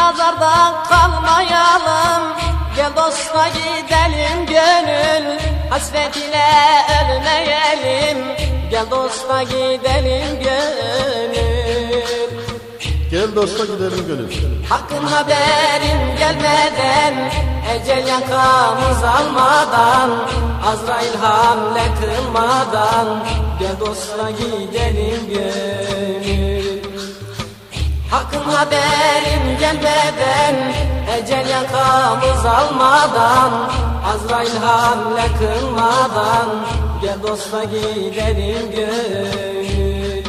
nazarda kalmayalım, gel dosta gidelim gönül, hasret ile ölmeyelim, gel dosta gidelim gönül. Gel dosta gidelim gönül. Hakkın haberin gelmeden, ecel yakamız almadan, Azrail hamle kılmadan, gel dosta gidelim gönül. Hakkın haberin gelmeden, ecel yakamız almadan, Azrail hamle kılmadan, gel dosta gidelim gönül.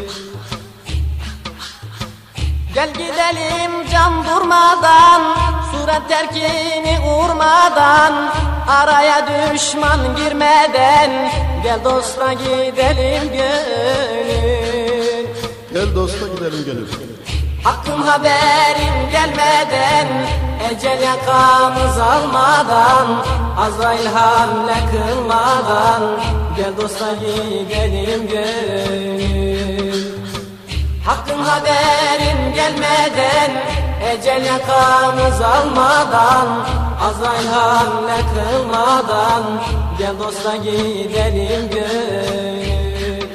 Gel gidelim can durmadan, suret terkini uğurmadan, araya düşman girmeden, gel dosta gidelim gönül. Gel dosta gidelim gönül. Hakkın haberin gelmeden, ecel yakamız almadan, Azrail hamle kılmadan, gel dosta gidelim gönül. Hakkın haberin gelmeden, ecel yakamız almadan, Azrail hamle kılmadan, gel dosta gidelim gönül.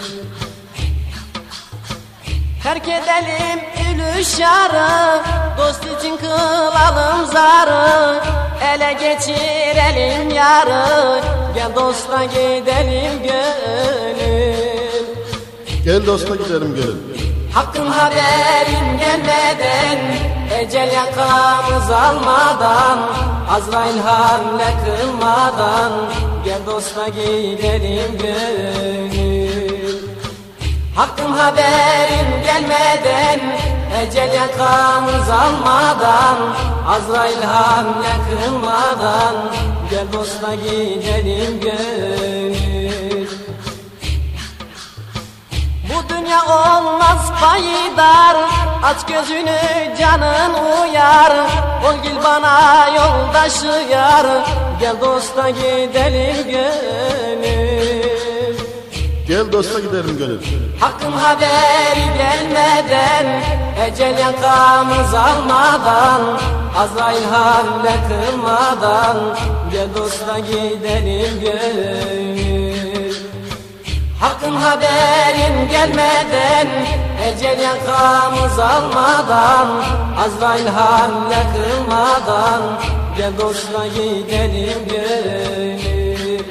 Terk edelim ülü şarı, dost için kılalım zarı, ele geçirelim yarı, gel dosta gidelim gönül. Gel dosta gidelim gönül. Hakkın haberin gelmeden, ecel yakamız almadan, Azrail hamle kılmadan, gel dosta gidelim gönül. Hakkın haberin gelmeden, ecel yakamız almadan, Azrail hamle kılmadan, gel dosta gidelim gönül. Bu dünya olmaz payidar, aç gözünü canın uyar, ol gel bana yoldaşı yar, gel dosta gidelim gönül. Gel dosta gidelim gönül. Hakkın haberi gelmeden, ecel yakamız almadan, Azrail hamle kılmadan, gel dosta gidelim gönül. Hakkın haberin gelmeden, ecel yakamız almadan, Azrail hamle kılmadan, gel dosta gidelim gönül.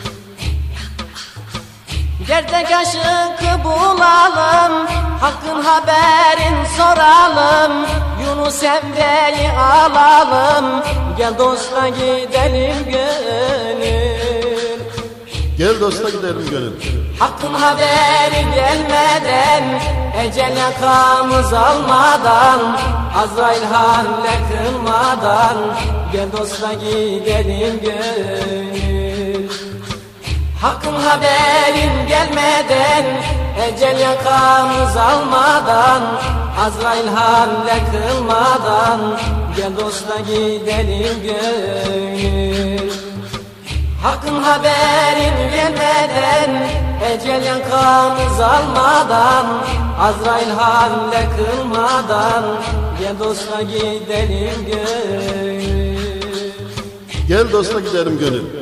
Gerdek aşıkı bulalım, hakkın haberin soralım, Yunus Emre'yi alalım, gel dosta gidelim gönül. Gel dosta gidelim gönül. Hakkın haberi gelmeden, ecel yakamız almadan, Azrail hamle kılmadan, gel dosta gidelim gönül. Hakkın haberin gelmeden, ecel yakamız almadan, Azrail hamle kılmadan, gel dosta gidelim gönül. Hakkın haberin gelmeden, ecel yakamız almadan, Azrail hamle kılmadan, gel dosta gidelim gönül. Gel dosta gidelim gönül.